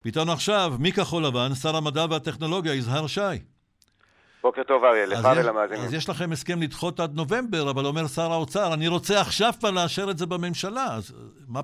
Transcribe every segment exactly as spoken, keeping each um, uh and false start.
ואיתנו עכשיו, מכחול לבן, שר המדע והטכנולוגיה, יזהר שי. בוקר טוב אריה, לך ולמאזינים. אז יש לכם הסכם לדחות עד נובמבר, אבל אומר שר האוצר, אני רוצה עכשיו כבר לאשר את זה בממשלה. אז מה,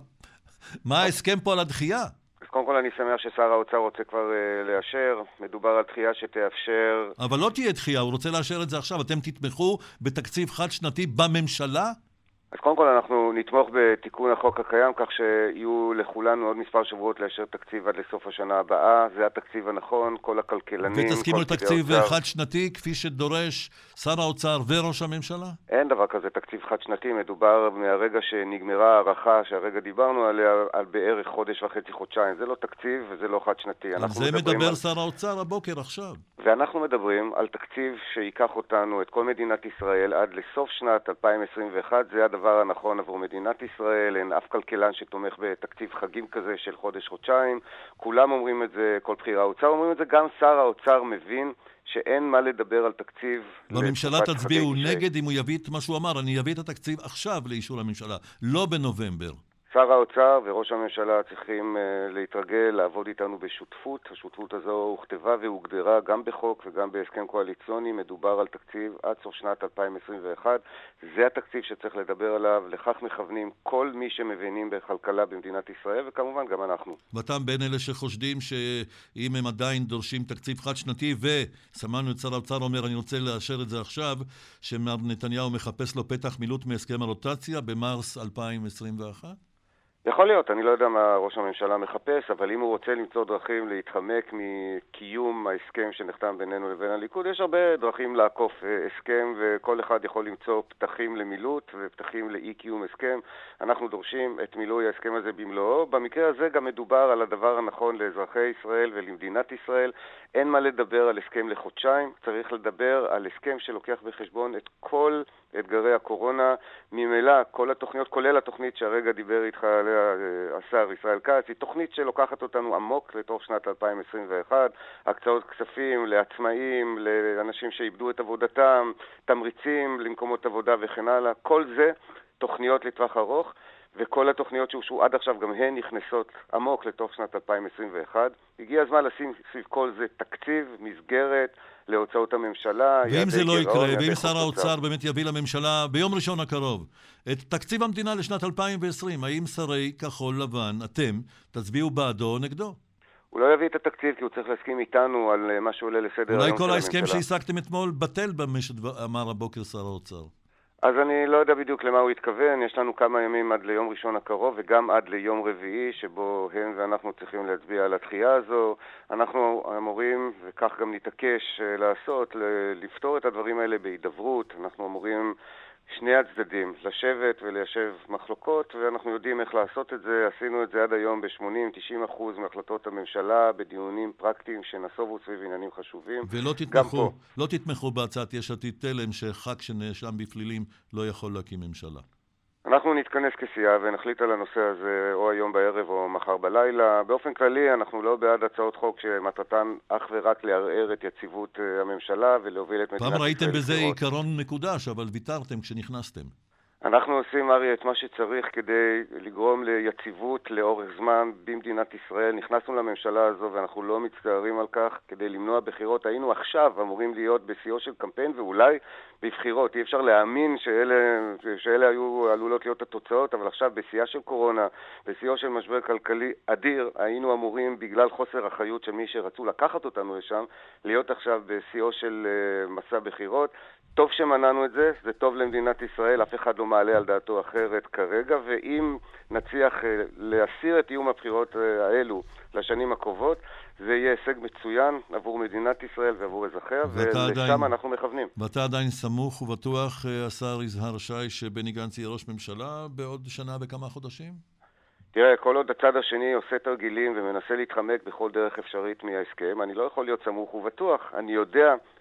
מה ההסכם פה על הדחייה? אז קודם כל אני שמח ששר האוצר רוצה כבר uh, לאשר. מדובר על דחייה שתאפשר... אבל לא תהיה דחייה, הוא רוצה לאשר את זה עכשיו. אתם תתמכו בתקציב חד שנתי בממשלה? אז קודם כל אנחנו נתמוך בתיקון החוק הקיים, כך שיהיו לכולנו עוד מספר שבועות לאשר תקציב עד לסוף השנה הבאה. זה התקציב הנכון, כל הכלכלנים... ותסכימו לתקציב חד שנתי, כפי שדורש שר האוצר וראש הממשלה? אין דבר כזה תקציב חד שנתי, מדובר מהרגע שנגמרה הערכה, שהרגע דיברנו עליה, על בערך חודש וחצי, חודשיים. זה לא תקציב וזה לא חד שנתי. על זה מדבר על... שר האוצר הבוקר עכשיו. ואנחנו מדברים על תקציב שיקח אותנו, את כל מדינת ישראל, עד לסוף שנת אלפיים עשרים ואחת. זה הדבר הנכון עבור מדינת ישראל. אין אף כלכלן שתומך בתקציב חגים כזה של חודש-חודשיים. כולם אומרים את זה, כל בחירי האוצר אומרים את זה. גם שר האוצר מבין שאין מה לדבר על תקציב. בממשלה תצביעו נגד אם הוא יביא את מה שהוא אמר. אני אביא את התקציב עכשיו לאישור הממשלה, לא בנובמבר. שר האוצר וראש הממשלה צריכים uh, להתרגל, לעבוד איתנו בשותפות. השותפות הזו הוכתבה והוגדרה גם בחוק וגם בהסכם קואליציוני. מדובר על תקציב עד סוף שנת אלפיים עשרים ואחת. זה התקציב שצריך לדבר עליו. לכך מכוונים כל מי שמבינים בכלכלה במדינת ישראל, וכמובן גם אנחנו. ואתם בין אלה שחושדים שאם הם עדיין דורשים תקציב חד שנתי, ושמענו את שר האוצר אומר, אני רוצה לאשר את זה עכשיו, שמר נתניהו מחפש לו פתח מילוט מהסכם הרוטציה במרס אלפיים עשרים ואחת? יכול להיות, אני לא יודע מה ראש הממשלה מחפש, אבל אם הוא רוצה למצוא דרכים להתחמק מקיום ההסכם שנחתם בינינו לבין הליכוד, יש הרבה דרכים לעקוף הסכם, וכל אחד יכול למצוא פתחים למילוט ופתחים לאי קיום הסכם. אנחנו דורשים את מילוי ההסכם הזה במלואו. במקרה הזה גם מדובר על הדבר הנכון לאזרחי ישראל ולמדינת ישראל. אין מה לדבר על הסכם לחודשיים, צריך לדבר על הסכם שלוקח בחשבון את כל אתגרי הקורונה. ממילא כל התוכניות, כולל התוכנית שהרגע דיבר איתך עליה השר ישראל כץ, היא תוכנית שלוקחת אותנו עמוק לתוך שנת אלפיים עשרים ואחת, הקצאות כספים לעצמאים, לאנשים שאיבדו את עבודתם, תמריצים למקומות עבודה וכן הלאה. כל זה תוכניות לטווח ארוך, וכל התוכניות שאושרו עד עכשיו גם הן נכנסות עמוק לתוך שנת אלפיים עשרים ואחת. הגיע הזמן לשים סביב כל זה תקציב, מסגרת, להוצאות הממשלה. ואם זה לא יקרה, ואם שר האוצר באמת יביא לממשלה ביום ראשון הקרוב את תקציב המדינה לשנת אלפיים ועשרים, האם שרי כחול לבן, אתם, תצביעו בעדו או נגדו? הוא לא יביא את התקציב כי הוא צריך להסכים איתנו על מה שעולה לסדר היום של הממשלה. אולי כל ההסכם שהשגתם אתמול בטל במה שאמר הבוקר שר האוצר. אז אני לא יודע בדיוק למה הוא התכוון. יש לנו כמה ימים עד ליום ראשון הקרוב וגם עד ליום רביעי שבו הם ואנחנו צריכים להצביע על התחייה הזו. אנחנו אמורים, וכך גם נתעקש לעשות, לפתור את הדברים האלה בהידברות. אנחנו אמורים שני הצדדים לשבת וליישב מחלוקות, ואנחנו יודעים איך לעשות את זה. עשינו את זה עד היום ב-שמונים עד תשעים אחוז מהחלטות הממשלה, בדיונים פרקטיים שנסובו סביב עניינים חשובים. ולא תתמכו, לא תתמכו בהצעת יש עתיד תלם שח"כ שנאשם בפלילים לא יכול להקים ממשלה. אנחנו נתכנס כסיעה ונחליט על הנושא הזה או היום בערב או מחר בלילה. באופן כללי אנחנו לא בעד הצעות חוק שמטרתן אך ורק לערער את יציבות הממשלה ולהוביל את מדינת ישראל. פעם ראיתם בזה עיקרון מקודש, אבל ויתרתם כשנכנסתם. אנחנו עושים, אריה, את מה שצריך כדי לגרום ליציבות לאורך זמן במדינת ישראל. נכנסנו לממשלה הזו ואנחנו לא מצטערים על כך כדי למנוע בחירות. היינו עכשיו אמורים להיות בשיאו של קמפיין ואולי בבחירות. אי אפשר להאמין שאלה, שאלה היו עלולות להיות התוצאות, אבל עכשיו בשיאה של קורונה, בשיאו של משבר כלכלי אדיר, היינו אמורים בגלל חוסר אחריות של מי שרצו לקחת אותנו לשם, להיות עכשיו בשיאו של uh, מסע בחירות. טוב שמנענו את זה, זה טוב למדינת ישראל, אף אחד לא מעלה על דעתו אחרת כרגע, ואם נצליח להסיר את איום הבחירות האלו לשנים הקרובות, זה יהיה הישג מצוין עבור מדינת ישראל ועבור אזרחיה, ולשם אנחנו מכוונים. ואתה עדיין סמוך ובטוח, השר יזהר שי, שבני גנץ יהיה ראש ממשלה בעוד שנה בכמה חודשים? תראה, כל עוד הצד השני עושה תרגילים ומנסה להתחמק בכל דרך אפשרית מההסכם, אני לא יכול להיות סמוך ובטוח. אני יודע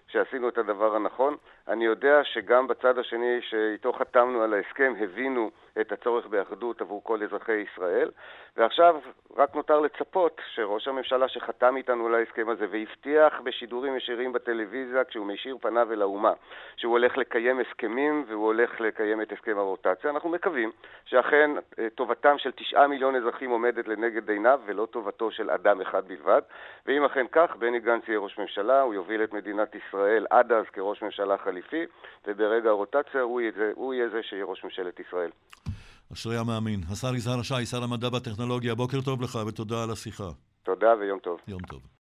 שעשינו את הדבר הנכון. אני יודע שגם בצד השני שאיתו חתמנו על ההסכם הבינו את הצורך באחדות עבור כל אזרחי ישראל, ועכשיו רק נותר לצפות שראש הממשלה שחתם איתנו על ההסכם הזה והבטיח בשידורים ישירים בטלוויזיה כשהוא מישיר פניו אל האומה שהוא הולך לקיים הסכמים והוא הולך לקיים את הסכם הרוטציה. אנחנו מקווים שאכן טובתם של תשעה מיליון אזרחים עומדת לנגד עיניו ולא טובתו של אדם אחד בלבד, ואם אכן כך בני גנץ יהיה ראש ממשלה, הוא יוביל את מדינת ישראל עד אז כראש ממשלה חליפי, וברגע הרוטציה הוא יהיה זה, הוא יהיה זה שיהיה ראש ממשלת ישראל. אשרי המאמין. השר יזהר שי, שר המדע והטכנולוגיה, בוקר טוב לך ותודה על השיחה. תודה ויום טוב. יום טוב.